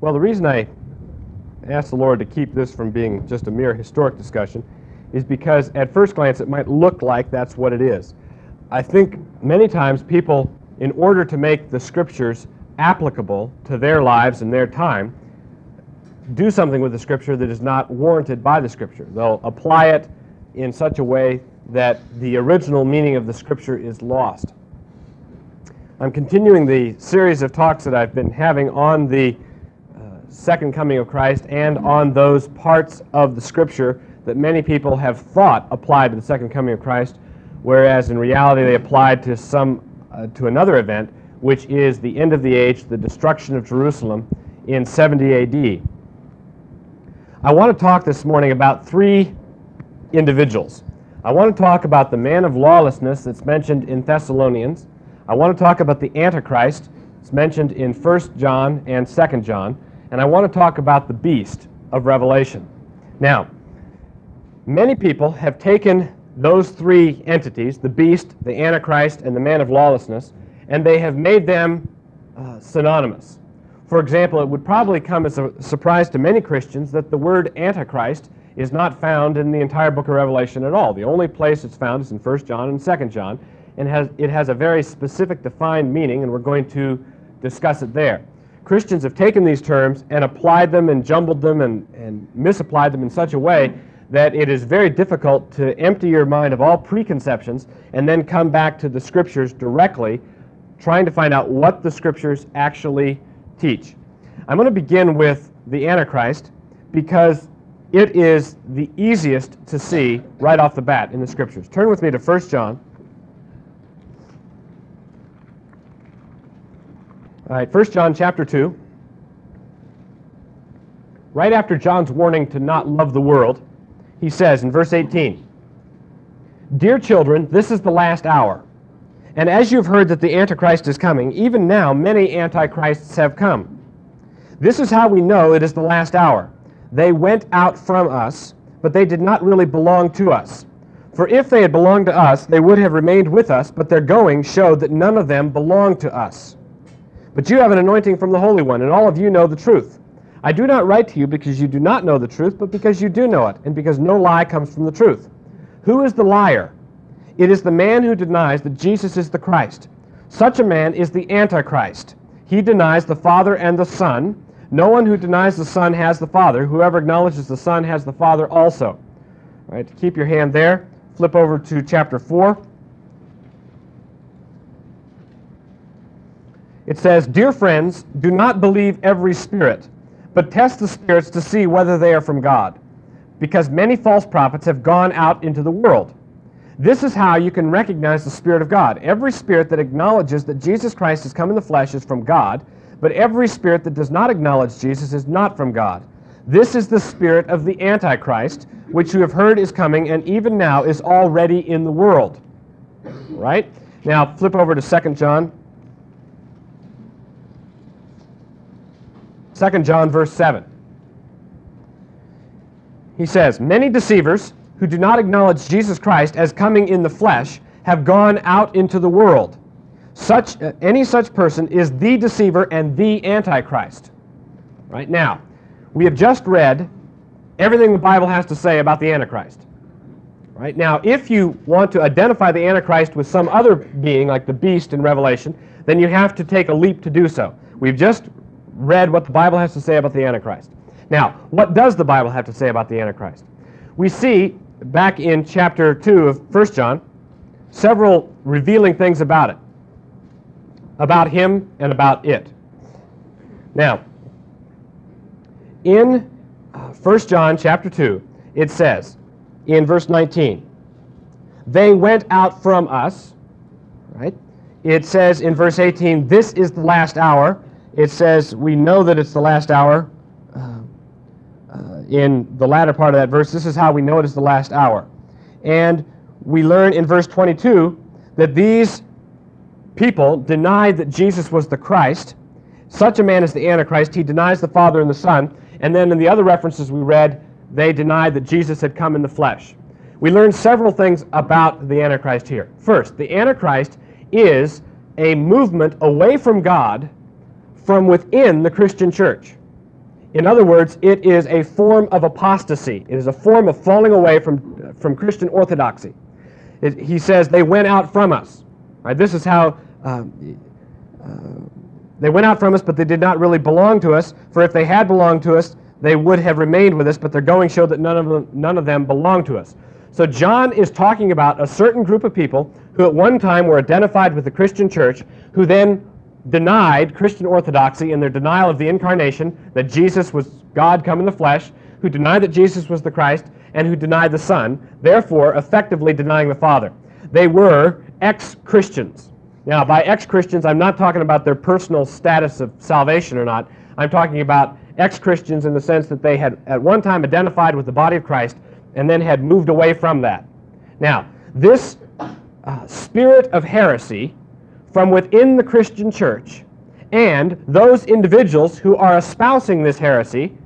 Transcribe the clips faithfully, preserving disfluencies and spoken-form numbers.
Well, the reason I asked the Lord to keep this from being just a mere historic discussion is because at first glance it might look like that's what it is. I think many times people, in order to make the Scriptures applicable to their lives and their time, do something with the Scripture that is not warranted by the Scripture. They'll apply it in such a way that the original meaning of the Scripture is lost. I'm continuing the series of talks that I've been having on the uh, second coming of Christ and on those parts of the Scripture that many people have thought applied to the second coming of Christ, whereas in reality they applied to some uh, to another event, which is the end of the age, the destruction of Jerusalem in seventy A D. I want to talk this morning about three individuals. I want to talk about the man of lawlessness that's mentioned in Thessalonians. I want to talk about the Antichrist. It's mentioned in First John and Second John. And I want to talk about the beast of Revelation. Now, many people have taken those three entities, the beast, the Antichrist, and the man of lawlessness, and they have made them uh, synonymous. For example, it would probably come as a surprise to many Christians that the word Antichrist is not found in the entire book of Revelation at all. The only place it's found is in First John and Second John, and has, it has a very specific defined meaning, and we're going to discuss it there. Christians have taken these terms and applied them and jumbled them and, and misapplied them in such a way that it is very difficult to empty your mind of all preconceptions and then come back to the Scriptures directly, trying to find out what the Scriptures actually teach. I'm going to begin with the Antichrist because it is the easiest to see right off the bat in the Scriptures. Turn with me to First John. All right, First John chapter two. Right after John's warning to not love the world, he says in verse eighteen, "Dear children, this is the last hour. And as you've heard that the Antichrist is coming, even now many Antichrists have come. This is how we know it is the last hour. They went out from us, but they did not really belong to us. For if they had belonged to us, they would have remained with us, but their going showed that none of them belonged to us. But you have an anointing from the Holy One, and all of you know the truth. I do not write to you because you do not know the truth, but because you do know it, and because no lie comes from the truth. Who is the liar? It is the man who denies that Jesus is the Christ. Such a man is the Antichrist. He denies the Father and the Son. No one who denies the Son has the Father. Whoever acknowledges the Son has the Father also." All right, keep your hand there. Flip over to chapter four. It says, "Dear friends, do not believe every spirit, but test the spirits to see whether they are from God, because many false prophets have gone out into the world. This is how you can recognize the Spirit of God. Every spirit that acknowledges that Jesus Christ has come in the flesh is from God, but every spirit that does not acknowledge Jesus is not from God. This is the spirit of the Antichrist, which you have heard is coming, and even now is already in the world." Right? Now, flip over to Second John. Second John, verse seven. He says, "Many deceivers who do not acknowledge Jesus Christ as coming in the flesh have gone out into the world. Such uh, any such person is the deceiver and the Antichrist." Right now, we have just read everything the Bible has to say about the Antichrist. Right now, if you want to identify the Antichrist with some other being, like the beast in Revelation, then you have to take a leap to do so. We've just read what the Bible has to say about the Antichrist. Now, what does the Bible have to say about the Antichrist? We see back in chapter two of First John several revealing things about it, about him and about it. Now, in First John chapter two, it says in verse nineteen, "They went out from us," right? It says in verse eighteen, "This is the last hour." It says, we know that it's the last hour. Uh, uh, in the latter part of that verse, this is how we know it is the last hour. And we learn in verse twenty-two that these people denied that Jesus was the Christ. Such a man is the Antichrist. He denies the Father and the Son. And then in the other references we read, they denied that Jesus had come in the flesh. We learn several things about the Antichrist here. First, the Antichrist is a movement away from God from within the Christian church. In other words, it is a form of apostasy. It is a form of falling away from, from Christian orthodoxy. It, he says they went out from us. Right? This is how uh, uh, they went out from us, but they did not really belong to us. For if they had belonged to us, they would have remained with us, but their going showed that none of them, none of them belonged to us. So John is talking about a certain group of people who at one time were identified with the Christian church, who then denied Christian orthodoxy in their denial of the incarnation, that Jesus was God come in the flesh, who denied that Jesus was the Christ, and who denied the Son, therefore effectively denying the Father. They were ex-Christians. Now, by ex-Christians, I'm not talking about their personal status of salvation or not. I'm talking about ex-Christians in the sense that they had at one time identified with the body of Christ and then had moved away from that. Now, this uh, spirit of heresy from within the Christian church and those individuals who are espousing this heresy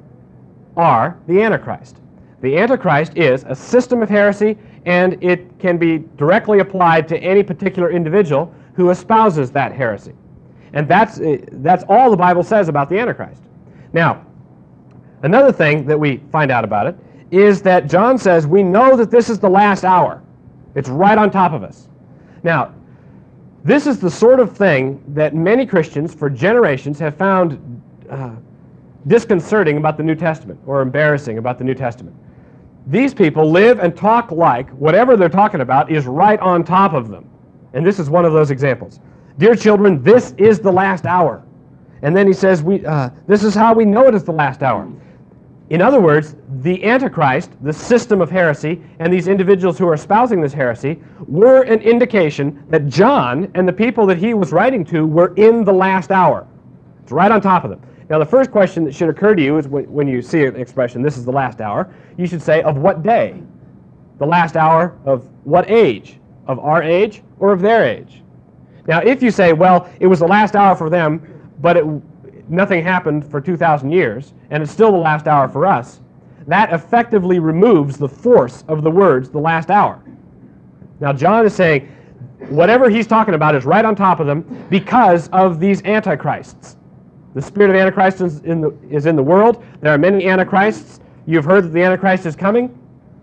are the Antichrist. The Antichrist is a system of heresy, and it can be directly applied to any particular individual who espouses that heresy. And that's, uh, that's all the Bible says about the Antichrist. Now, another thing that we find out about it is that John says we know that this is the last hour. It's right on top of us. Now, this is the sort of thing that many Christians for generations have found uh, disconcerting about the New Testament, or embarrassing about the New Testament. These people live and talk like whatever they're talking about is right on top of them. And this is one of those examples. Dear children, this is the last hour. And then he says, "We uh, this is how we know it is the last hour." In other words, the Antichrist, the system of heresy, and these individuals who are espousing this heresy were an indication that John and the people that he was writing to were in the last hour. It's right on top of them. Now, the first question that should occur to you is when, when you see an expression, "this is the last hour," you should say, of what day? The last hour of what age? Of our age or of their age? Now, if you say, well, it was the last hour for them, but it nothing happened for two thousand years, and it's still the last hour for us, that effectively removes the force of the words, the last hour. Now, John is saying whatever he's talking about is right on top of them because of these antichrists. The spirit of Antichrist is in the, is in the world. There are many antichrists. You've heard that the Antichrist is coming.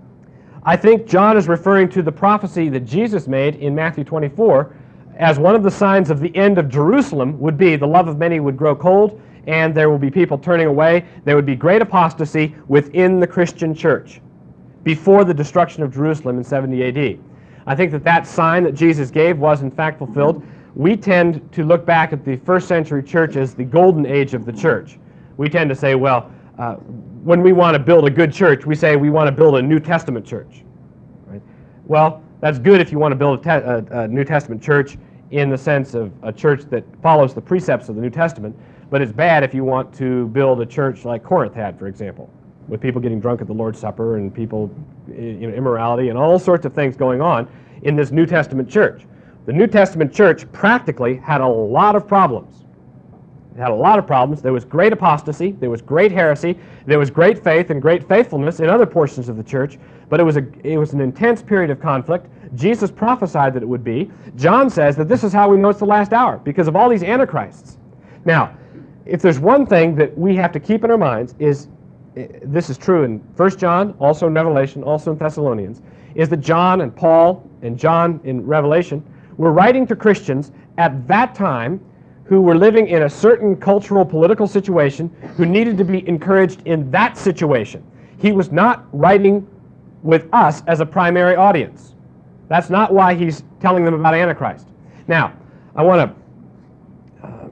I think John is referring to the prophecy that Jesus made in Matthew twenty-four, as one of the signs of the end of Jerusalem would be the love of many would grow cold, and there will be people turning away. There would be great apostasy within the Christian church before the destruction of Jerusalem in seventy A D. I think that that sign that Jesus gave was in fact fulfilled. We tend to look back at the first century church as the golden age of the church. We tend to say, well, uh, when we want to build a good church, we say we want to build a New Testament church. Right? Well, that's good if you want to build a, te a, a New Testament church in the sense of a church that follows the precepts of the New Testament, but it's bad if you want to build a church like Corinth had, for example, with people getting drunk at the Lord's Supper and people, you know, immorality and all sorts of things going on in this New Testament church. The New Testament church practically had a lot of problems. It had a lot of problems. There was great apostasy, there was great heresy, there was great faith and great faithfulness in other portions of the church, but it was, a, it was an intense period of conflict. Jesus prophesied that it would be. John says that this is how we know it's the last hour, because of all these antichrists. Now, if there's one thing that we have to keep in our minds is, this is true in First John, also in Revelation, also in Thessalonians, is that John and Paul and John in Revelation were writing to Christians at that time who were living in a certain cultural, political situation, who needed to be encouraged in that situation. He was not writing with us as a primary audience. That's not why he's telling them about Antichrist. Now, I want to uh,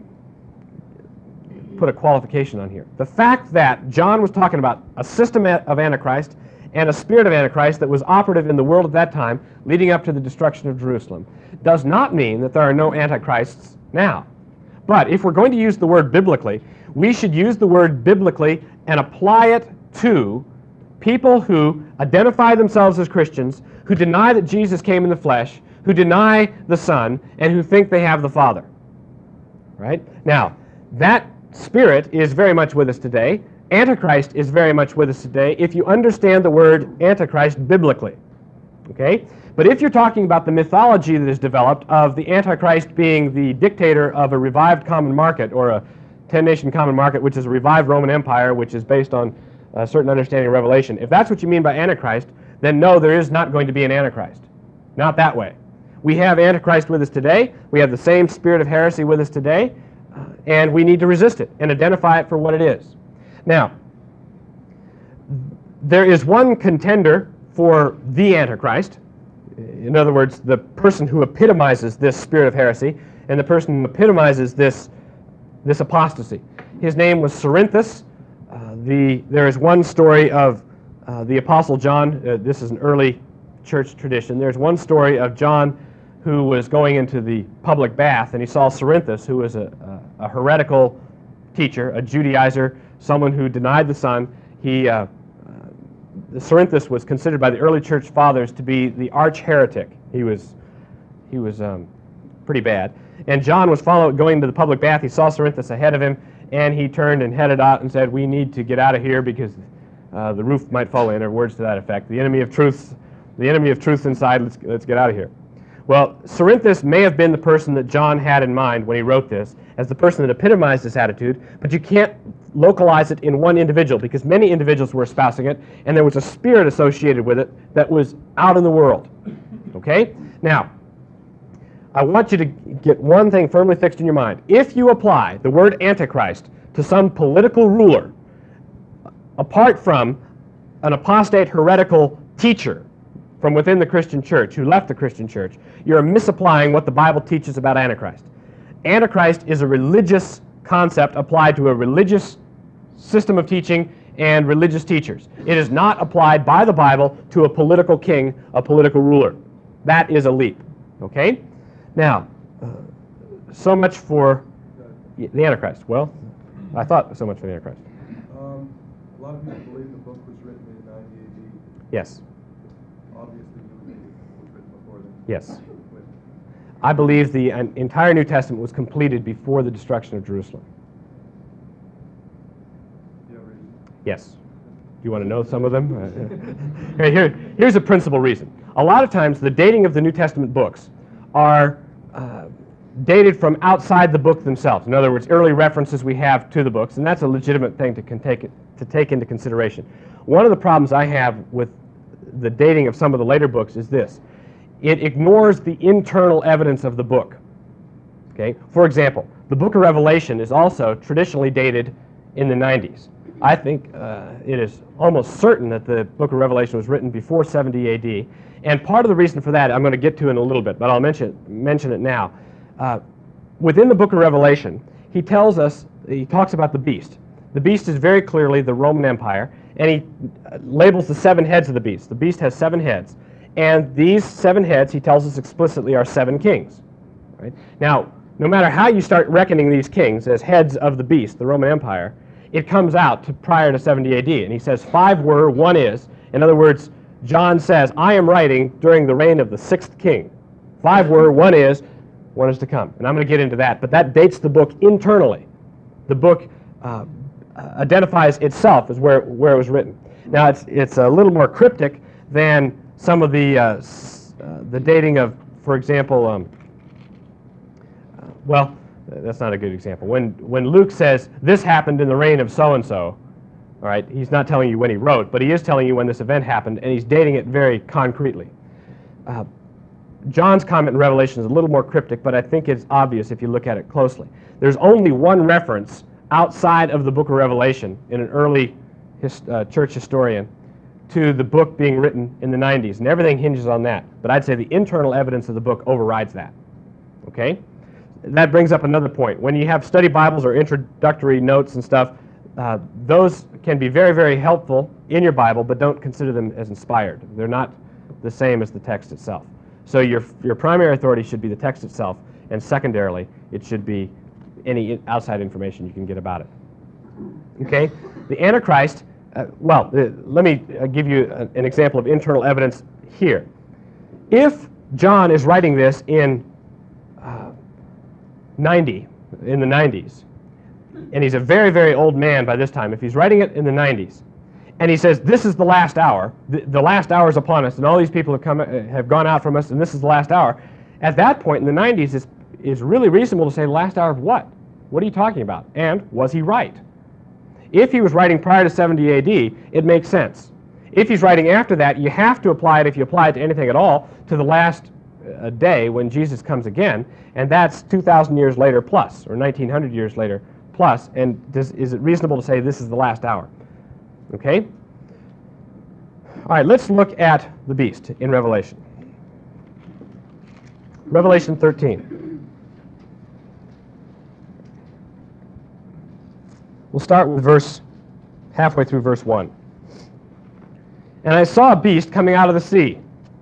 put a qualification on here. The fact that John was talking about a system of Antichrist and a spirit of Antichrist that was operative in the world at that time, leading up to the destruction of Jerusalem, does not mean that there are no Antichrists now. But if we're going to use the word biblically, we should use the word biblically and apply it to people who identify themselves as Christians, who deny that Jesus came in the flesh, who deny the Son, and who think they have the Father. Right? Now, that spirit is very much with us today. Antichrist is very much with us today if you understand the word Antichrist biblically. Okay? But if you're talking about the mythology that is developed of the Antichrist being the dictator of a revived common market or a ten-nation common market, which is a revived Roman Empire, which is based on a certain understanding of Revelation, if that's what you mean by Antichrist, then no, there is not going to be an Antichrist. Not that way. We have Antichrist with us today. We have the same spirit of heresy with us today, uh, and we need to resist it and identify it for what it is. Now, there is one contender for the Antichrist. In other words, the person who epitomizes this spirit of heresy and the person who epitomizes this, this apostasy. His name was Cerinthus. Uh, the, there is one story of uh, the Apostle John. Uh, this is an early church tradition. There's one story of John who was going into the public bath, and he saw Cerinthus, who was a, a, a heretical teacher, a Judaizer, someone who denied the Son. He, uh, uh, Cerinthus was considered by the early church fathers to be the arch heretic. He was, he was um, pretty bad. And John was following, going into the public bath. He saw Cerinthus ahead of him, and he turned and headed out and said, "We need to get out of here because uh, the roof might fall in," or words to that effect. The enemy of truth, the enemy of truth inside. Let's let's get out of here. Well, Cerinthus may have been the person that John had in mind when he wrote this, as the person that epitomized this attitude, but you can't localize it in one individual because many individuals were espousing it, and there was a spirit associated with it that was out in the world. Okay? Now, I want you to get one thing firmly fixed in your mind. If you apply the word Antichrist to some political ruler, apart from an apostate heretical teacher from within the Christian church who left the Christian church, you're misapplying what the Bible teaches about Antichrist. Antichrist is a religious concept applied to a religious system of teaching and religious teachers. It is not applied by the Bible to a political king, a political ruler. That is a leap. Okay? Now, uh, so much for the Antichrist. Well, I thought so much for the Antichrist. Um, a lot of people believe the book was written in ninety A D. Yes. Obviously, it was written before then. Yes. I believe the uh, entire New Testament was completed before the destruction of Jerusalem. Do you have a reason? Yes. Do you want to know some of them? Uh, here, here's a principal reason. A lot of times, the dating of the New Testament books are uh, dated from outside the book themselves. In other words, early references we have to the books, and that's a legitimate thing to, take, it, to take into consideration. One of the problems I have with the dating of some of the later books is this. It ignores the internal evidence of the book. Okay? For example, the book of Revelation is also traditionally dated in the nineties. I think uh, it is almost certain that the book of Revelation was written before seventy A D, and part of the reason for that I'm going to get to in a little bit, but I'll mention, mention it now. Uh, within the book of Revelation, he tells us, he talks about the beast. The beast is very clearly the Roman Empire, and he labels the seven heads of the beast. The beast has seven heads. And these seven heads, he tells us explicitly, are seven kings. Right? Now, no matter how you start reckoning these kings as heads of the beast, the Roman Empire, it comes out to prior to seventy A D. And he says, five were, one is. In other words, John says, I am writing during the reign of the sixth king. Five were, one is, one is to come. And I'm going to get into that. But that dates the book internally. The book uh, identifies itself as where, where it was written. Now, it's, it's a little more cryptic than some of the, uh, uh, the dating of, for example, um, uh, well, that's not a good example. When, when Luke says, this happened in the reign of so-and-so, all right, he's not telling you when he wrote, but he is telling you when this event happened, and he's dating it very concretely. Uh, John's comment in Revelation is a little more cryptic, but I think it's obvious if you look at it closely. There's only one reference outside of the book of Revelation in an early his, uh, church historian to the book being written in the nineties, and everything hinges on that. But I'd say the internal evidence of the book overrides that. Okay? That brings up another point. When you have study Bibles or introductory notes and stuff, uh, those can be very, very helpful in your Bible, but don't consider them as inspired. They're not the same as the text itself. So your, your primary authority should be the text itself, and secondarily, it should be any outside information you can get about it. Okay? The Antichrist, uh, well, uh, let me uh, give you a, an example of internal evidence here. If John is writing this in uh, ninety, in the nineties, and he's a very, very old man by this time, if he's writing it in the nineties, and he says, this is the last hour, the, the last hour is upon us, and all these people have, come, uh, have gone out from us, and this is the last hour, at that point in the nineties, it's, it's really reasonable to say the last hour of what? What are you talking about? And was he right? If he was writing prior to seventy A D, it makes sense. If he's writing after that, you have to apply it, if you apply it to anything at all, to the last uh, day when Jesus comes again, and that's two thousand years later plus, or nineteen hundred years later plus, and does, is it reasonable to say this is the last hour? Okay? All right, let's look at the beast in Revelation. Revelation thirteen. We'll start with verse, halfway through verse one. And I saw a beast coming out of the sea.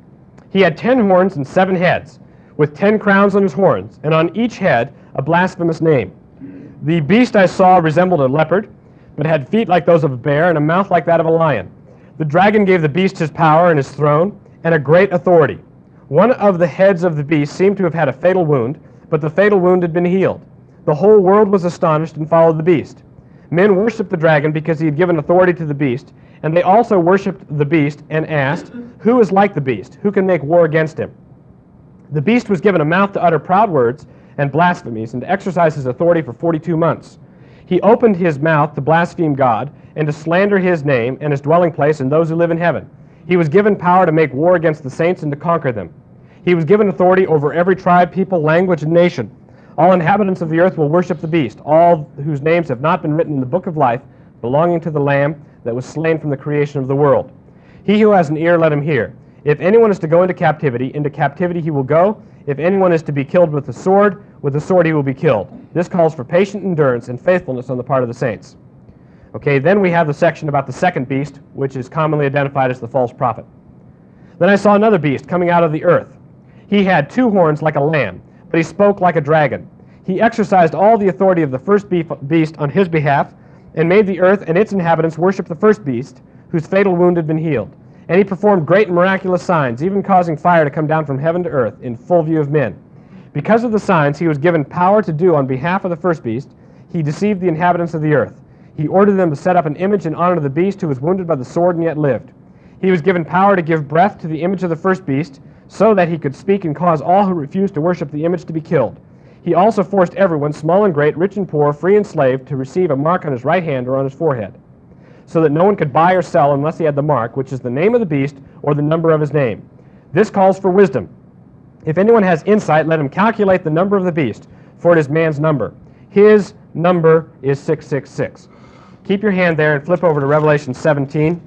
He had ten horns and seven heads, with ten crowns on his horns, and on each head a blasphemous name. The beast I saw resembled a leopard, but had feet like those of a bear and a mouth like that of a lion. The dragon gave the beast his power and his throne and a great authority. One of the heads of the beast seemed to have had a fatal wound, but the fatal wound had been healed. The whole world was astonished and followed the beast. Men worshipped the dragon because he had given authority to the beast, and they also worshipped the beast and asked, "Who is like the beast? Who can make war against him?" The beast was given a mouth to utter proud words and blasphemies and to exercise his authority for forty-two months. He opened his mouth to blaspheme God and to slander his name and his dwelling place and those who live in heaven. He was given power to make war against the saints and to conquer them. He was given authority over every tribe, people, language, and nation. All inhabitants of the earth will worship the beast, all whose names have not been written in the book of life, belonging to the Lamb that was slain from the creation of the world. He who has an ear, let him hear. If anyone is to go into captivity, into captivity he will go. If anyone is to be killed with the sword, with the sword he will be killed. This calls for patient endurance and faithfulness on the part of the saints. Okay, then we have the section about the second beast, which is commonly identified as the false prophet. Then I saw another beast coming out of the earth. He had two horns like a lamb, but he spoke like a dragon. He exercised all the authority of the first beast on his behalf, and made the earth and its inhabitants worship the first beast, whose fatal wound had been healed. And he performed great and miraculous signs, even causing fire to come down from heaven to earth in full view of men. Because of the signs he was given power to do on behalf of the first beast, he deceived the inhabitants of the earth. He ordered them to set up an image in honor of the beast who was wounded by the sword and yet lived. He was given power to give breath to the image of the first beast, so that he could speak and cause all who refused to worship the image to be killed. He also forced everyone, small and great, rich and poor, free and slave, to receive a mark on his right hand or on his forehead, so that no one could buy or sell unless he had the mark, which is the name of the beast or the number of his name. This calls for wisdom. If anyone has insight, let him calculate the number of the beast, for it is man's number. His number is six six six. Keep your hand there and flip over to Revelation seventeen.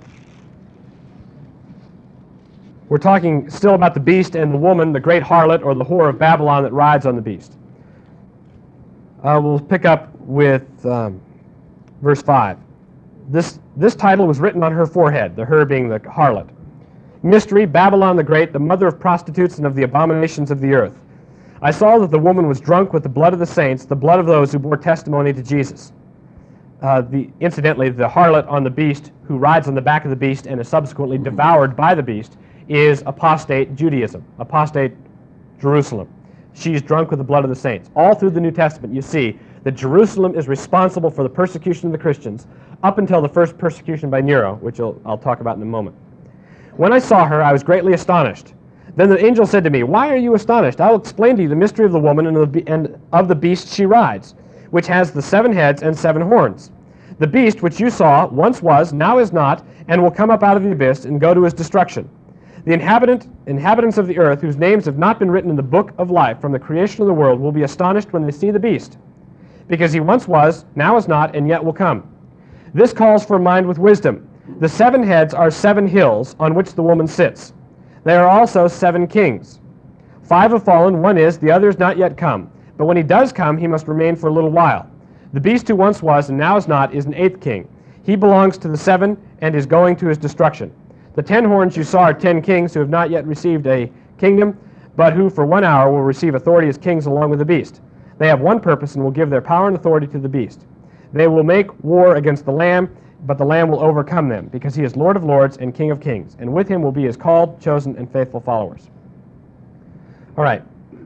We're talking still about the beast and the woman, the great harlot or the whore of Babylon that rides on the beast. Uh, we'll pick up with um, verse five. This, this title was written on her forehead, the her being the harlot. Mystery, Babylon the Great, the mother of prostitutes and of the abominations of the earth. I saw that the woman was drunk with the blood of the saints, the blood of those who bore testimony to Jesus. Uh, the, incidentally, the harlot on the beast who rides on the back of the beast and is subsequently devoured by the beast is apostate Judaism, apostate Jerusalem. She's drunk with the blood of the saints. All through the New Testament, you see that Jerusalem is responsible for the persecution of the Christians up until the first persecution by Nero, which I'll, I'll talk about in a moment. When I saw her, I was greatly astonished. Then the angel said to me, "Why are you astonished? I will explain to you the mystery of the woman and of the, and of the beast she rides, which has the seven heads and seven horns. The beast which you saw once was, now is not, and will come up out of the abyss and go to his destruction. The inhabitant, inhabitants of the earth, whose names have not been written in the book of life from the creation of the world, will be astonished when they see the beast, because he once was, now is not, and yet will come. This calls for a mind with wisdom. The seven heads are seven hills on which the woman sits. There are also seven kings. Five have fallen, one is, the other is not yet come. But when he does come, he must remain for a little while. The beast who once was and now is not is an eighth king. He belongs to the seven and is going to his destruction. The ten horns you saw are ten kings who have not yet received a kingdom, but who for one hour will receive authority as kings along with the beast. They have one purpose and will give their power and authority to the beast. They will make war against the Lamb, but the Lamb will overcome them, because he is Lord of lords and King of kings, and with him will be his called, chosen, and faithful followers." All right.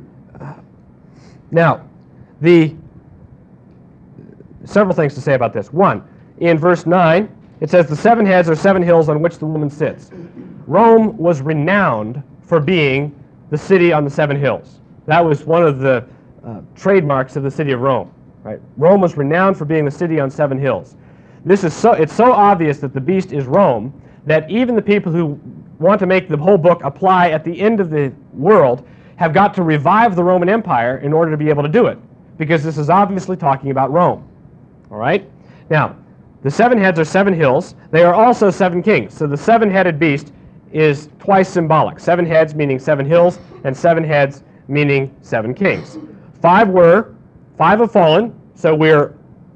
Now, the several things to say about this. One, in verse nine, it says, "The seven heads are seven hills on which the woman sits." Rome was renowned for being the city on the seven hills. That was one of the uh, trademarks of the city of Rome. Right? Rome was renowned for being the city on seven hills. This is so, it's so obvious that the beast is Rome that even the people who want to make the whole book apply at the end of the world have got to revive the Roman Empire in order to be able to do it, because this is obviously talking about Rome. All right? Now, the seven heads are seven hills. They are also seven kings. So the seven-headed beast is twice symbolic. Seven heads meaning seven hills, and seven heads meaning seven kings. Five were, five have fallen, so we're,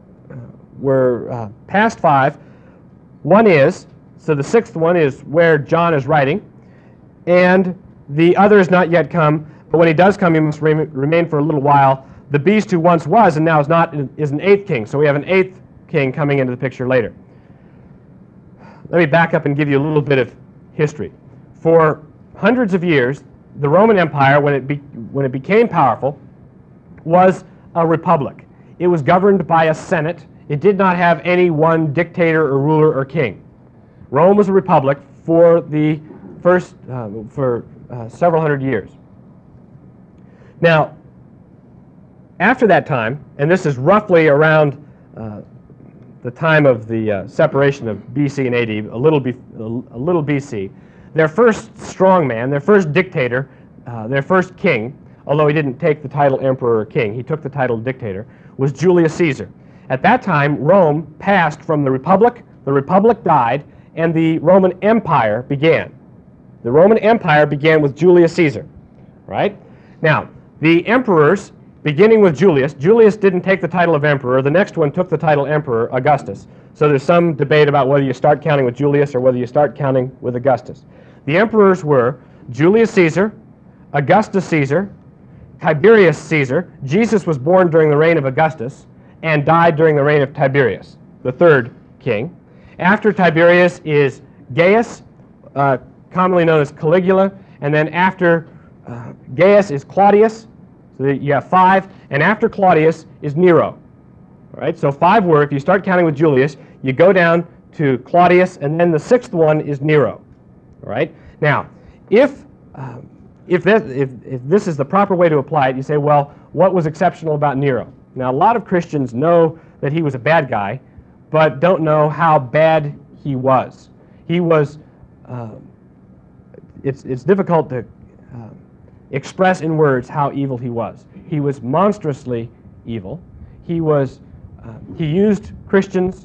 we're uh, past five. One is, so the sixth one is where John is writing, and the other has not yet come, but when he does come, he must re remain for a little while. The beast who once was and now is not is an eighth king, so we have an eighth king coming into the picture later. Let me back up and give you a little bit of history. For hundreds of years, the Roman Empire, when it, be, when it became powerful, was a republic. It was governed by a senate. It did not have any one dictator or ruler or king. Rome was a republic for the first, uh, for uh, several hundred years. Now, after that time, and this is roughly around uh, the time of the uh, separation of B C and A D, a little, B, a little B C, their first strongman, their first dictator, uh, their first king, although he didn't take the title emperor or king, he took the title dictator, was Julius Caesar. At that time, Rome passed from the republic, the republic died, and the Roman Empire began. The Roman Empire began with Julius Caesar, right? Now, the emperors, beginning with Julius, Julius didn't take the title of emperor. The next one took the title emperor, Augustus. So there's some debate about whether you start counting with Julius or whether you start counting with Augustus. The emperors were Julius Caesar, Augustus Caesar, Tiberius Caesar. Jesus was born during the reign of Augustus and died during the reign of Tiberius, the third king. After Tiberius is Gaius, uh, commonly known as Caligula, and then after uh, Gaius is Claudius. So you have five, and after Claudius is Nero. All right, so five were, if you start counting with Julius, you go down to Claudius, and then the sixth one is Nero. All right, now, if, um, if, that, if, if this is the proper way to apply it, you say, well, what was exceptional about Nero? Now, a lot of Christians know that he was a bad guy, but don't know how bad he was. He was, uh, it's, it's difficult to uh, express in words how evil he was. He was monstrously evil. He was, uh, he used Christians.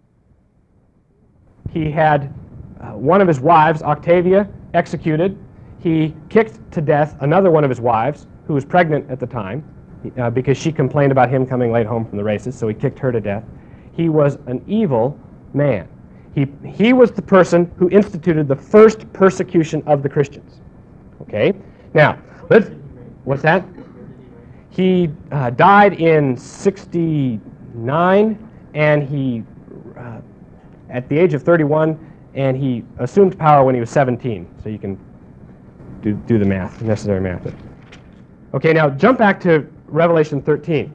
He had uh, one of his wives, Octavia, executed. He kicked to death another one of his wives, who was pregnant at the time, uh, because she complained about him coming late home from the races, so he kicked her to death. He was an evil man. He, he was the person who instituted the first persecution of the Christians. Okay? Now, let's, what's that? He uh, died in sixty-nine, and he, uh, at the age of thirty-one, and he assumed power when he was seventeen. So you can do, do the math, necessary math. Okay, now jump back to Revelation thirteen.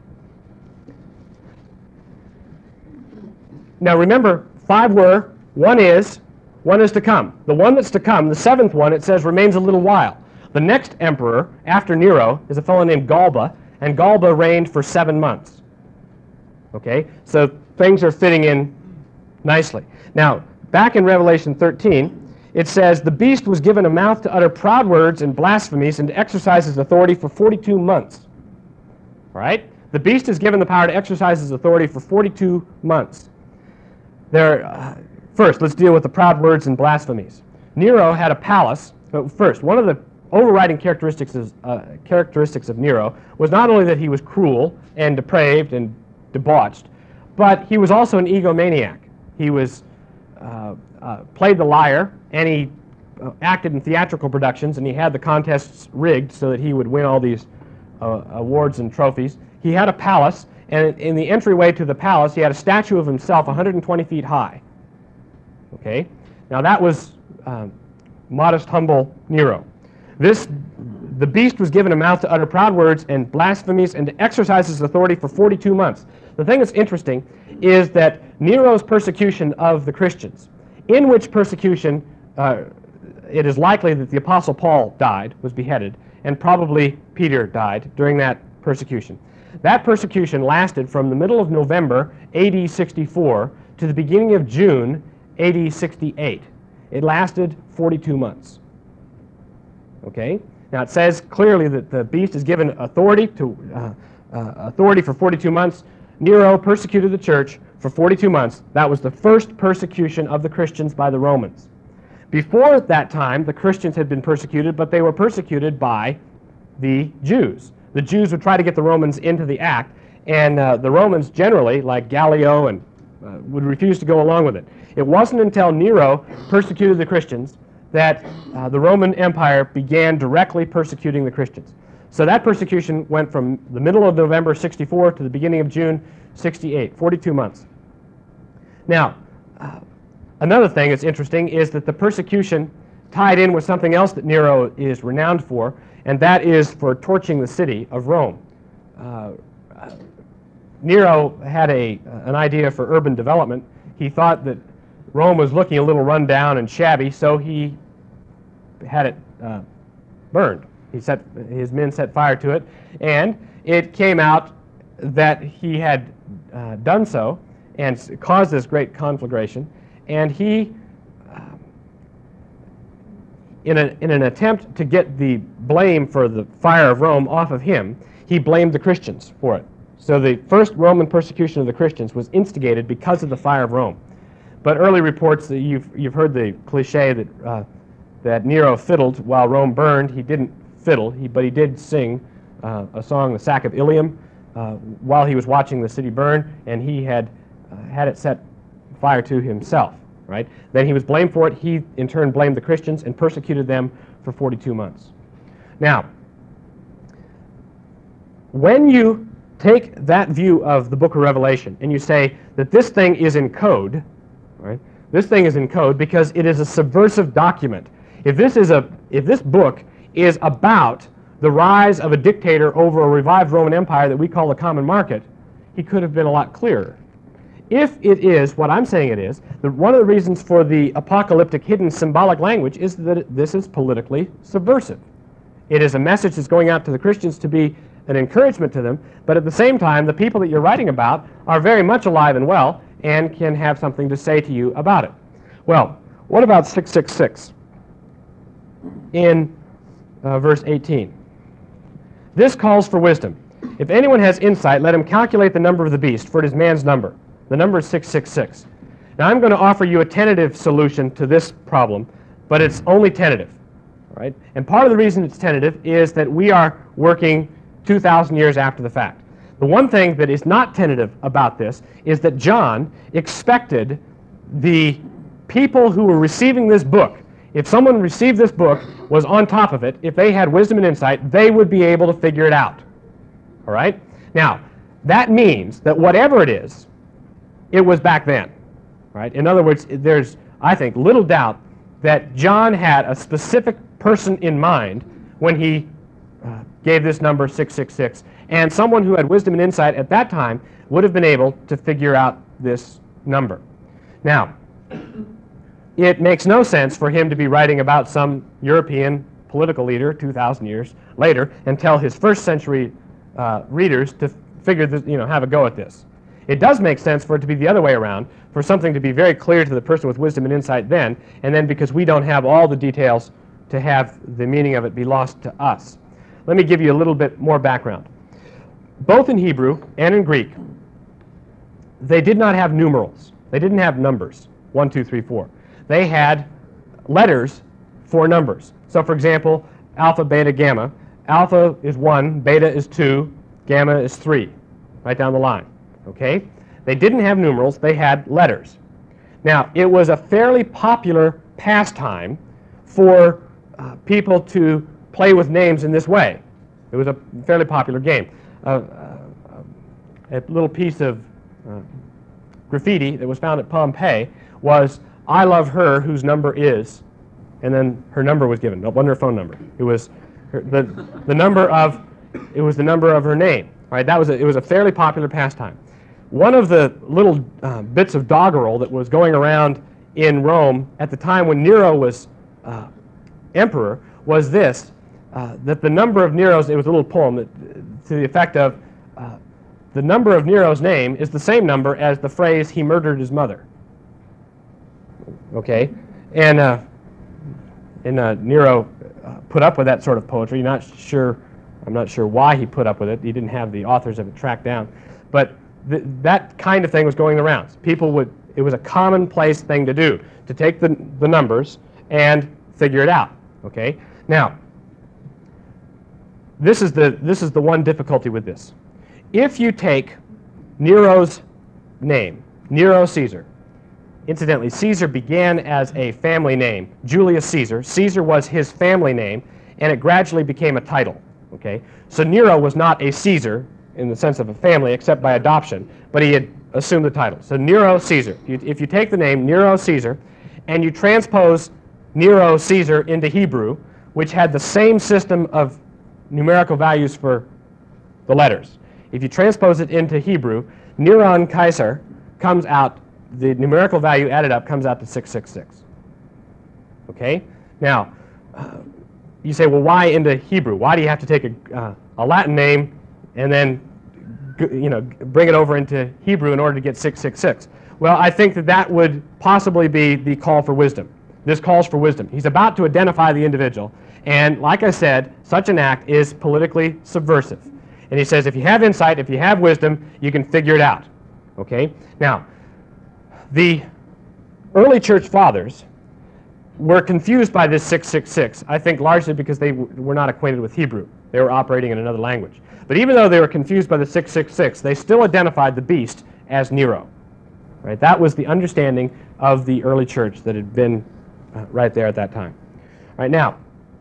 Now remember, five were, one is, one is to come. The one that's to come, the seventh one, it says remains a little while. The next emperor, after Nero, is a fellow named Galba, and Galba reigned for seven months. Okay, so things are fitting in nicely. Now, back in Revelation thirteen, it says, the beast was given a mouth to utter proud words and blasphemies and to exercise his authority for forty-two months. All right? The beast is given the power to exercise his authority for forty-two months. There, uh, first, let's deal with the proud words and blasphemies. Nero had a palace. But first, one of the overriding characteristics, is, uh, characteristics of Nero was not only that he was cruel and depraved and debauched, but he was also an egomaniac. He was uh, uh, played the lyre, and he uh, acted in theatrical productions, and he had the contests rigged so that he would win all these uh, awards and trophies. He had a palace, and in the entryway to the palace, he had a statue of himself one hundred twenty feet high. Okay? Now that was uh, modest, humble Nero. This, the beast was given a mouth to utter proud words and blasphemies and to exercise his authority for forty-two months. The thing that's interesting is that Nero's persecution of the Christians, in which persecution uh, it is likely that the Apostle Paul died, was beheaded, and probably Peter died during that persecution. That persecution lasted from the middle of November A D sixty-four to the beginning of June A D sixty-eight. It lasted forty-two months. Okay? Now it says clearly that the beast is given authority to uh, uh, authority for forty-two months. Nero persecuted the church for forty-two months. That was the first persecution of the Christians by the Romans. Before that time, the Christians had been persecuted, but they were persecuted by the Jews. The Jews would try to get the Romans into the act, and uh, the Romans generally, like Gallio, and uh, would refuse to go along with it. It wasn't until Nero persecuted the Christians that uh, the Roman Empire began directly persecuting the Christians. So that persecution went from the middle of November sixty-four to the beginning of June sixty-eight, forty-two months. Now, uh, another thing that's interesting is that the persecution tied in with something else that Nero is renowned for, and that is for torching the city of Rome. Uh, uh, Nero had a, an idea for urban development. He thought that Rome was looking a little run down and shabby, so he had it uh, burned. He set, his men set fire to it, and it came out that he had uh, done so and caused this great conflagration, and he, uh, in, a, in an attempt to get the blame for the fire of Rome off of him, he blamed the Christians for it. So the first Roman persecution of the Christians was instigated because of the fire of Rome. But early reports that you've, you've heard the cliche that, uh, that Nero fiddled while Rome burned. He didn't fiddle, he, but he did sing uh, a song, the Sack of Ilium, uh, while he was watching the city burn, and he had uh, had it set fire to himself. Right? Then he was blamed for it. He, in turn, blamed the Christians and persecuted them for forty-two months. Now, when you take that view of the book of Revelation and you say that this thing is in code, right? This thing is in code because it is a subversive document. If this is a, if this book is about the rise of a dictator over a revived Roman Empire that we call the common market, he could have been a lot clearer. If it is what I'm saying it is, the, one of the reasons for the apocalyptic hidden symbolic language is that it, this is politically subversive. It is a message that's going out to the Christians to be an encouragement to them, but at the same time, the people that you're writing about are very much alive and well and can have something to say to you about it. Well, what about six six six in uh, verse eighteen? This calls for wisdom. If anyone has insight, let him calculate the number of the beast, for it is man's number. The number is six six six. Now I'm going to offer you a tentative solution to this problem, but it's only tentative. Right? And part of the reason it's tentative is that we are working two thousand years after the fact. The one thing that is not tentative about this is that John expected the people who were receiving this book, if someone received this book, was on top of it, if they had wisdom and insight, they would be able to figure it out. All right? Now, that means that whatever it is, it was back then. Right? In other words, there's, I think, little doubt that John had a specific person in mind when he uh, gave this number six six six, and someone who had wisdom and insight at that time would have been able to figure out this number. Now, it makes no sense for him to be writing about some European political leader two thousand years later and tell his first century uh, readers to figure this, you know, have a go at this. It does make sense for it to be the other way around, for something to be very clear to the person with wisdom and insight then, and then because we don't have all the details, to have the meaning of it be lost to us. Let me give you a little bit more background. Both in Hebrew and in Greek, they did not have numerals. They didn't have numbers, one, two, three, four. They had letters for numbers. So for example, alpha, beta, gamma. Alpha is one, beta is two, gamma is three, right down the line. Okay? They didn't have numerals, they had letters. Now, it was a fairly popular pastime for uh, people to play with names in this way. It was a fairly popular game. Uh, uh, a little piece of uh, graffiti that was found at Pompeii was, "I love her whose number is," and then her number was given. It wasn't her phone number. It was her, the, the number of, it was the number of her name. Right? That was a, it was a fairly popular pastime. One of the little uh, bits of doggerel that was going around in Rome at the time when Nero was uh, emperor was this, uh, that the number of Neros, it was a little poem that, to the effect of, uh, the number of Nero's name is the same number as the phrase, he murdered his mother. Okay? And, uh, and uh, Nero uh, put up with that sort of poetry. Not sure, I'm not sure why he put up with it. He didn't have the authors of it tracked down. But th that kind of thing was going the rounds. People would, it was a commonplace thing to do, to take the, the numbers and figure it out. Okay? Now, this is the, this is the one difficulty with this. If you take Nero's name, Nero Caesar, incidentally, Caesar began as a family name, Julius Caesar. Caesar was his family name, and it gradually became a title. Okay? So Nero was not a Caesar in the sense of a family, except by adoption, but he had assumed the title. So Nero Caesar. If you, if you take the name Nero Caesar, and you transpose Nero Caesar into Hebrew, which had the same system of numerical values for the letters. If you transpose it into Hebrew, Neron Kaiser comes out, the numerical value added up comes out to six six six. Okay? Now, uh, you say, well, why into Hebrew? Why do you have to take a, uh, a Latin name and then you know, bring it over into Hebrew in order to get six six six? Well, I think that that would possibly be the call for wisdom. This calls for wisdom. He's about to identify the individual, and like I said, such an act is politically subversive. And he says, if you have insight, if you have wisdom, you can figure it out. Okay? Now, the early church fathers were confused by this six six six, I think largely because they w were not acquainted with Hebrew. They were operating in another language. But even though they were confused by the six six six, they still identified the beast as Nero. Right? That was the understanding of the early church that had been uh, right there at that time. Right now,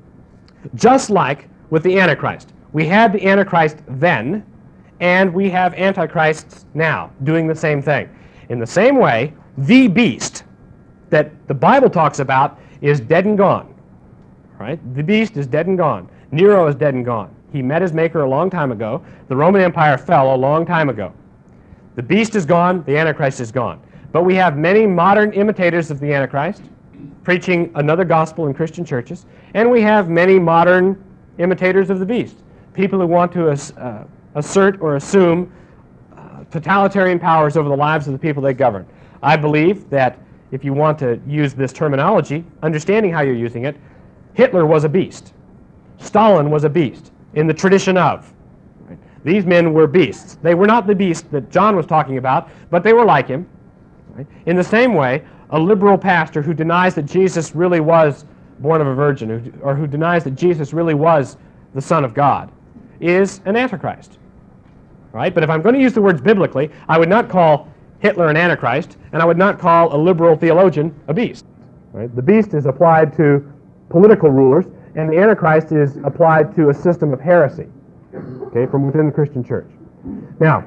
just like with the Antichrist, we had the Antichrist then, and we have Antichrists now doing the same thing. In the same way, the beast that the Bible talks about is dead and gone. Right? The beast is dead and gone. Nero is dead and gone. He met his maker a long time ago. The Roman Empire fell a long time ago. The beast is gone. The Antichrist is gone. But we have many modern imitators of the Antichrist preaching another gospel in Christian churches, and we have many modern imitators of the beast. People who want to uh, assert or assume uh, totalitarian powers over the lives of the people they govern. I believe that if you want to use this terminology, understanding how you're using it, Hitler was a beast. Stalin was a beast in the tradition of. Right? These men were beasts. They were not the beast that John was talking about, but they were like him. Right? In the same way, a liberal pastor who denies that Jesus really was born of a virgin, who, or who denies that Jesus really was the Son of God, is an Antichrist. Right? But if I'm going to use the words biblically, I would not call Hitler an Antichrist, and I would not call a liberal theologian a beast. Right? The beast is applied to political rulers, and the Antichrist is applied to a system of heresy, okay, from within the Christian church. Now,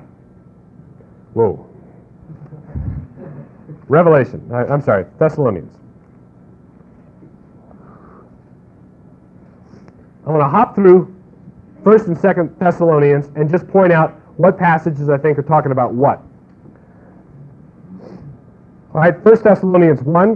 whoa. Revelation, I, I'm sorry, Thessalonians. I want to hop through First and Second Thessalonians and just point out what passages I think are talking about what. All right, First Thessalonians one.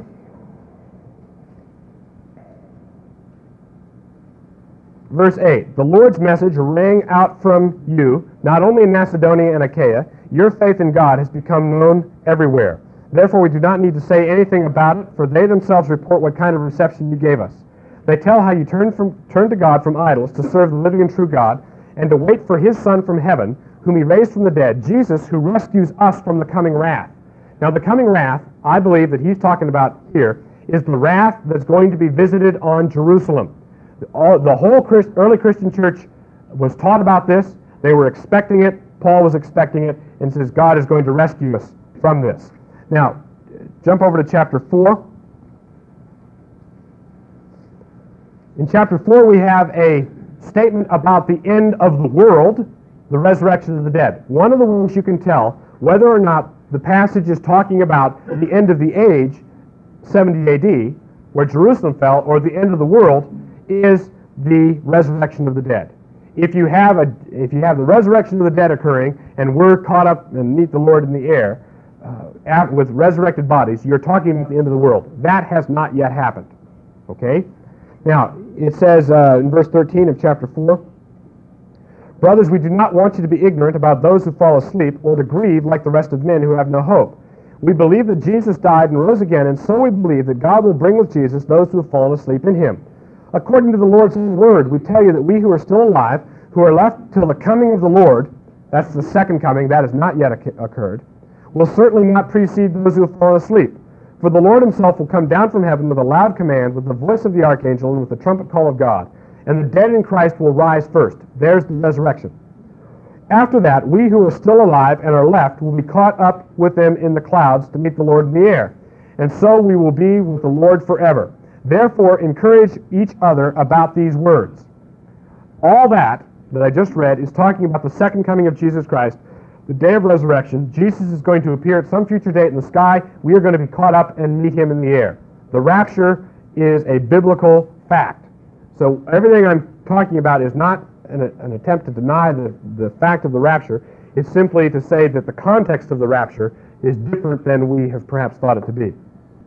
Verse eight, the Lord's message rang out from you, not only in Macedonia and Achaia. Your faith in God has become known everywhere. Therefore, we do not need to say anything about it, for they themselves report what kind of reception you gave us. They tell how you turned from turned to God from idols to serve the living and true God, and to wait for his Son from heaven, whom he raised from the dead, Jesus, who rescues us from the coming wrath. Now, the coming wrath, I believe that he's talking about here, is the wrath that's going to be visited on Jerusalem. All, the whole Christ, early Christian church was taught about this. They were expecting it. Paul was expecting it, and says God is going to rescue us from this. Now, jump over to chapter four. In chapter four, we have a statement about the end of the world, the resurrection of the dead. One of the ways you can tell whether or not the passage is talking about the end of the age, seventy A D, where Jerusalem fell, or the end of the world, is the resurrection of the dead. If you have a, if you have the resurrection of the dead occurring, and we're caught up and meet the Lord in the air uh, with resurrected bodies, you're talking about the end of the world. That has not yet happened. Okay? Now, it says uh, in verse thirteen of chapter four, Brothers, we do not want you to be ignorant about those who fall asleep, or to grieve like the rest of men who have no hope. We believe that Jesus died and rose again, and so we believe that God will bring with Jesus those who have fallen asleep in him. According to the Lord's word, we tell you that we who are still alive, who are left till the coming of the Lord, that's the second coming, that has not yet occurred, will certainly not precede those who have fallen asleep. For the Lord himself will come down from heaven with a loud command, with the voice of the archangel, and with the trumpet call of God. And the dead in Christ will rise first. There's the resurrection. After that, we who are still alive and are left will be caught up with them in the clouds to meet the Lord in the air. And so we will be with the Lord forever. Therefore, encourage each other about these words. All that that I just read is talking about the second coming of Jesus Christ, the day of resurrection. Jesus is going to appear at some future date in the sky. We are going to be caught up and meet him in the air. The rapture is a biblical fact. So everything I'm talking about is not an, an attempt to deny the, the fact of the rapture. It's simply to say that the context of the rapture is different than we have perhaps thought it to be.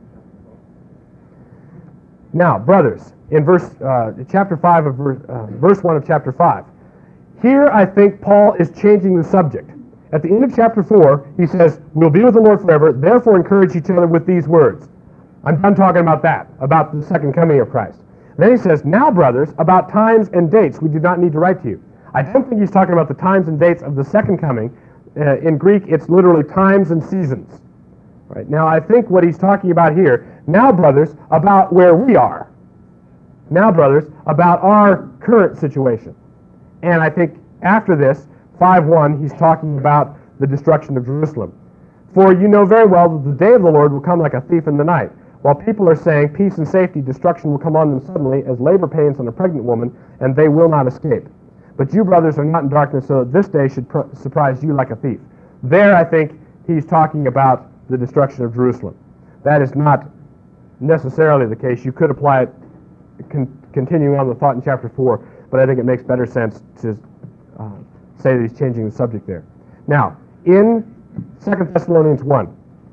Now, brothers, in verse uh, chapter five of verse, uh, verse one of chapter five, here I think Paul is changing the subject. At the end of chapter four, he says, "We'll be with the Lord forever. Therefore, encourage each other with these words." I'm done talking about that, about the second coming of Christ. Then he says, "Now, brothers, about times and dates we do not need to write to you." I don't think he's talking about the times and dates of the second coming. Uh, in Greek, it's literally times and seasons. Right? Now, I think what he's talking about here, now, brothers, about where we are. Now, brothers, about our current situation. And I think after this, five one, he's talking about the destruction of Jerusalem. "For you know very well that the day of the Lord will come like a thief in the night. While people are saying peace and safety, destruction will come on them suddenly as labor pains on a pregnant woman, and they will not escape. But you, brothers, are not in darkness, so that this day should pr- surprise you like a thief." There, I think, he's talking about the destruction of Jerusalem. That is not necessarily the case. You could apply it, con- continuing on the thought in chapter four, but I think it makes better sense to uh, say that he's changing the subject there. Now, in Second Thessalonians one,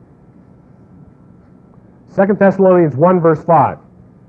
Second Thessalonians one, verse five,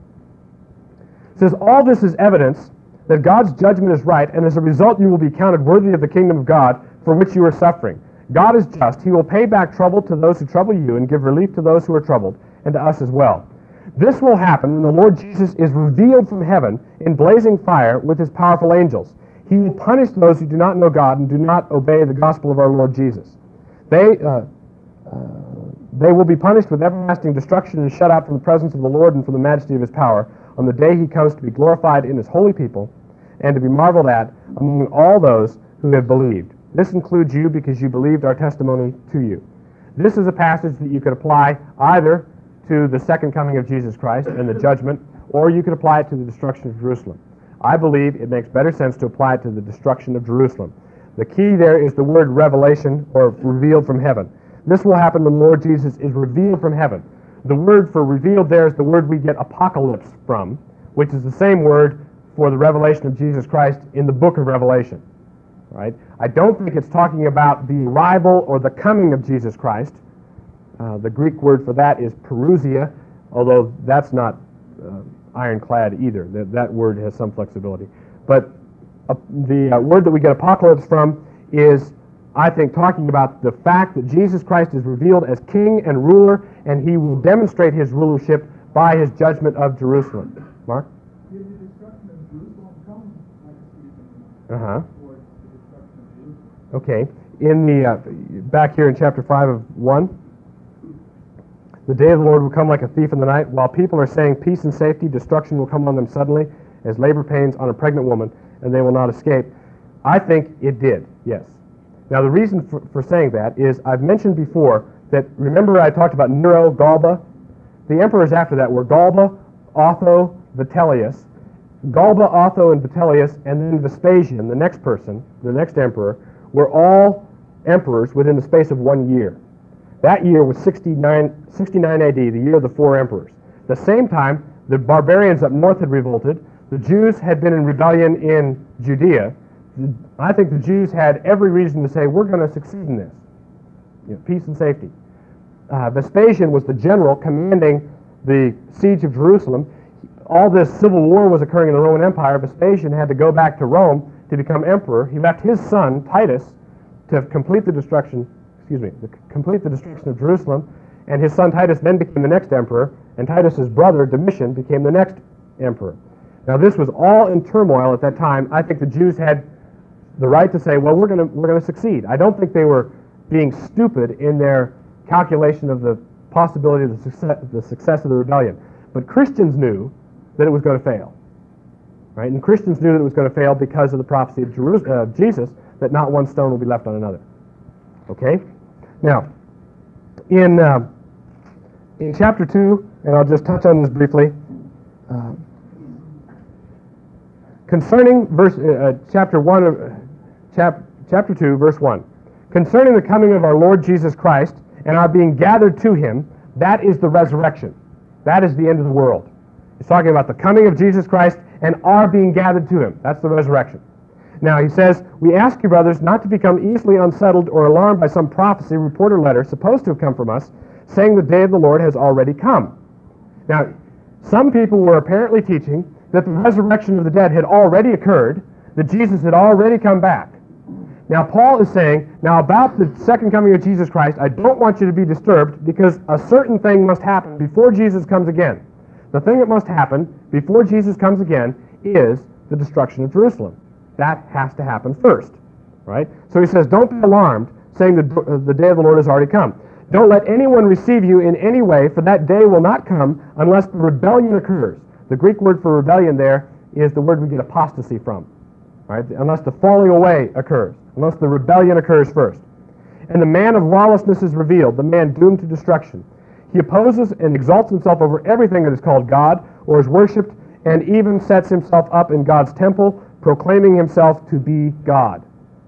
it says, "All this is evidence that God's judgment is right, and as a result you will be counted worthy of the kingdom of God for which you are suffering. God is just. He will pay back trouble to those who trouble you and give relief to those who are troubled, and to us as well. This will happen when the Lord Jesus is revealed from heaven in blazing fire with his powerful angels. He will punish those who do not know God and do not obey the gospel of our Lord Jesus. They... Uh, uh, They will be punished with everlasting destruction and shut out from the presence of the Lord and from the majesty of his power on the day he comes to be glorified in his holy people and to be marveled at among all those who have believed. This includes you because you believed our testimony to you." This is a passage that you could apply either to the second coming of Jesus Christ and the judgment, or you could apply it to the destruction of Jerusalem. I believe it makes better sense to apply it to the destruction of Jerusalem. The key there is the word revelation, or revealed from heaven. This will happen when the Lord Jesus is revealed from heaven. The word for revealed there is the word we get apocalypse from, which is the same word for the revelation of Jesus Christ in the book of Revelation. Right? I don't think it's talking about the arrival or the coming of Jesus Christ. Uh, the Greek word for that is parousia, although that's not uh, ironclad either. That, that word has some flexibility. But uh, the uh, word that we get apocalypse from is, I think, talking about the fact that Jesus Christ is revealed as king and ruler, and he will demonstrate his rulership by his judgment of Jerusalem. Mark? Did the destruction of Jerusalem come like a thief in the night? Uh-huh. Or the destruction of Jerusalem? Okay. In the, uh, back here in chapter five of one, "The day of the Lord will come like a thief in the night. While people are saying peace and safety, destruction will come on them suddenly as labor pains on a pregnant woman, and they will not escape." I think it did, yes. Now, the reason for, for saying that is I've mentioned before that, remember I talked about Nero, Galba? The emperors after that were Galba, Otho, Vitellius. Galba, Otho, and Vitellius, and then Vespasian, the next person, the next emperor, were all emperors within the space of one year. That year was sixty-nine, sixty-nine A D, the year of the four emperors. At the same time, the barbarians up north had revolted. The Jews had been in rebellion in Judea. I think the Jews had every reason to say, we're going to succeed in this. You know, peace and safety. Uh, Vespasian was the general commanding the siege of Jerusalem. All this civil war was occurring in the Roman Empire. Vespasian had to go back to Rome to become emperor, he left his son, Titus, to complete the destruction, excuse me, to complete the destruction of Jerusalem, and his son Titus then became the next emperor, and Titus's brother, Domitian, became the next emperor. Now this was all in turmoil at that time. I think the Jews had the right to say, well, we're going to we're going to succeed. I don't think they were being stupid in their calculation of the possibility of the success, the success of the rebellion. But Christians knew that it was going to fail. Right? And Christians knew that it was going to fail because of the prophecy of Jeru- uh, Jesus, that not one stone will be left on another. Okay? Now, in, uh, in chapter two, and I'll just touch on this briefly, uh, concerning verse, uh, chapter one of, uh, chap, chapter two, verse one, concerning the coming of our Lord Jesus Christ and our being gathered to him, that is the resurrection. That is the end of the world. He's talking about the coming of Jesus Christ and our being gathered to him. That's the resurrection. Now he says, we ask you, brothers, not to become easily unsettled or alarmed by some prophecy, report, or letter supposed to have come from us, saying the day of the Lord has already come. Now, some people were apparently teaching that the resurrection of the dead had already occurred, that Jesus had already come back. Now Paul is saying, now about the second coming of Jesus Christ, I don't want you to be disturbed because a certain thing must happen before Jesus comes again. The thing that must happen before Jesus comes again is the destruction of Jerusalem. That has to happen first, right? So he says, don't be alarmed, saying the, uh, the day of the Lord has already come. Don't let anyone receive you in any way, for that day will not come unless the rebellion occurs. The Greek word for rebellion there is the word we get apostasy from, right? Unless the falling away occurs, unless the rebellion occurs first. And the man of lawlessness is revealed, the man doomed to destruction. He opposes and exalts himself over everything that is called God or is worshipped, and even sets himself up in God's temple, proclaiming himself to be God.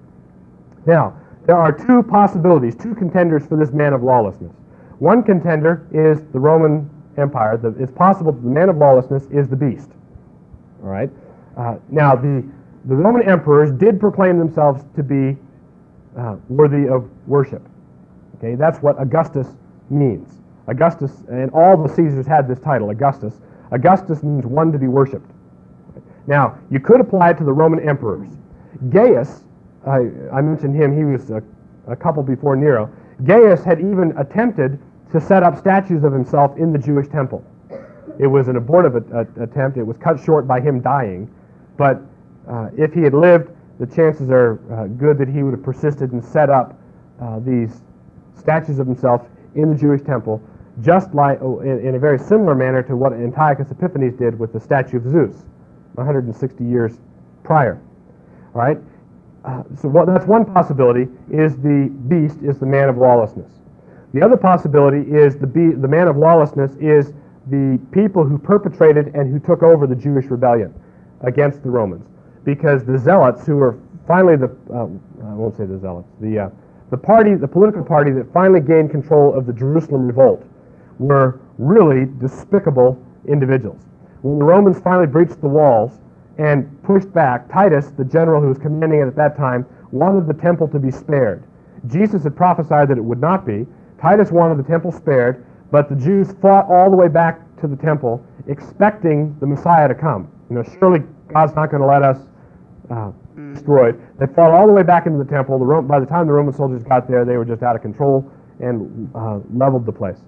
Now, there are two possibilities, two contenders for this man of lawlessness. One contender is the Roman Empire. The, it's possible that the man of lawlessness is the beast. All right. Uh, now, the the Roman emperors did proclaim themselves to be uh, worthy of worship. Okay, that's what Augustus means. Augustus, and all the Caesars had this title, Augustus. Augustus means one to be worshipped. Now, you could apply it to the Roman emperors. Gaius, I, I mentioned him, he was a, a couple before Nero. Gaius had even attempted to set up statues of himself in the Jewish temple. It was an abortive a, a, attempt. It was cut short by him dying. But uh, if he had lived, the chances are uh, good that he would have persisted and set up uh, these statues of himself in the Jewish temple, just like oh, in, in a very similar manner to what Antiochus Epiphanes did with the statue of Zeus one hundred sixty years prior. All right? Uh, so what, that's one possibility, is the beast is the man of lawlessness. The other possibility is the, be, the man of lawlessness is the people who perpetrated and who took over the Jewish rebellion against the Romans. Because the Zealots, who were finally the, uh, I won't say the Zealots, the, uh, the party, the political party that finally gained control of the Jerusalem revolt, were really despicable individuals. When the Romans finally breached the walls and pushed back, Titus, the general who was commanding it at that time, wanted the temple to be spared. Jesus had prophesied that it would not be. Titus wanted the temple spared, but the Jews fought all the way back to the temple, expecting the Messiah to come. You know, surely God's not going to let us uh, destroyed. They fought all the way back into the temple. The Ro- by the time the Roman soldiers got there, they were just out of control and uh, leveled the place.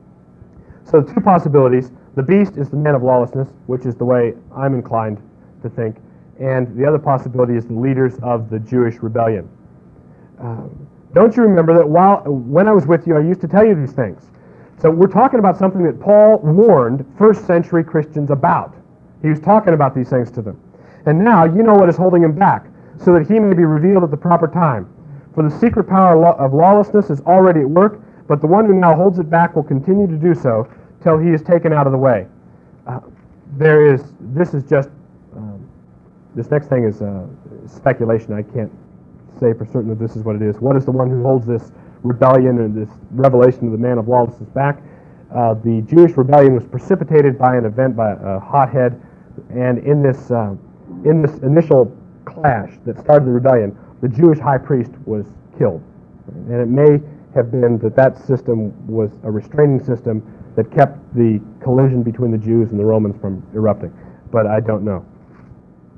So the two possibilities: the beast is the man of lawlessness, which is the way I'm inclined to think, and the other possibility is the leaders of the Jewish rebellion. Uh, don't you remember that while when I was with you, I used to tell you these things? So we're talking about something that Paul warned first century Christians about. He was talking about these things to them. And now you know what is holding him back, so that he may be revealed at the proper time. For the secret power of lawlessness is already at work, but the one who now holds it back will continue to do so till he is taken out of the way. Uh, there is, this is just, um, this next thing is uh, speculation. I can't say for certain that this is what it is. What is the one who holds this rebellion and this revelation of the man of lawlessness back? Uh, the Jewish rebellion was precipitated by an event, by a hothead, and in this uh, in this initial clash that started the rebellion, the Jewish high priest was killed. And it may have been that that system was a restraining system that kept the collision between the Jews and the Romans from erupting, but I don't know.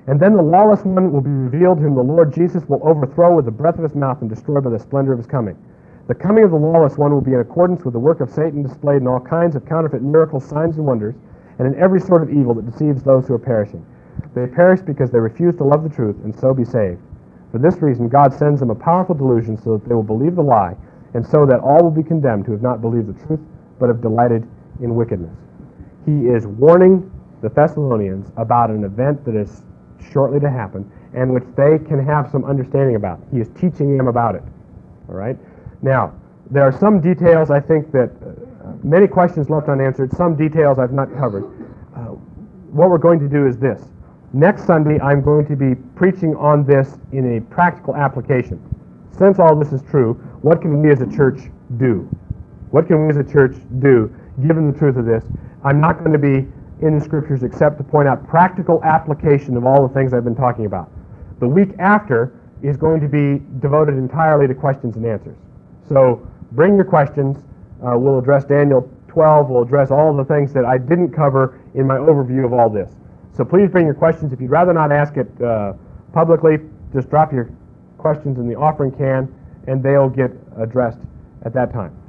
And then the lawless one will be revealed, whom the Lord Jesus will overthrow with the breath of his mouth and destroy by the splendor of his coming. The coming of the lawless one will be in accordance with the work of Satan displayed in all kinds of counterfeit miracles, signs, and wonders, and in every sort of evil that deceives those who are perishing. They perish because they refuse to love the truth and so be saved. For this reason, God sends them a powerful delusion so that they will believe the lie, and so that all will be condemned who have not believed the truth, but have delighted in wickedness. He is warning the Thessalonians about an event that is shortly to happen, and which they can have some understanding about. He is teaching them about it. All right? Now, there are some details, I think, that uh, many questions left unanswered, some details I've not covered. Uh, what we're going to do is this. Next Sunday, I'm going to be preaching on this in a practical application. Since all this is true, what can we as a church do? What can we as a church do, given the truth of this? I'm not going to be in the Scriptures except to point out practical application of all the things I've been talking about. The week after is going to be devoted entirely to questions and answers. So bring your questions. Uh, we'll address Daniel twelve. We'll address all the things that I didn't cover in my overview of all this. So please bring your questions. If you'd rather not ask it uh, publicly, just drop your questions in the offering can, and they'll get addressed at that time.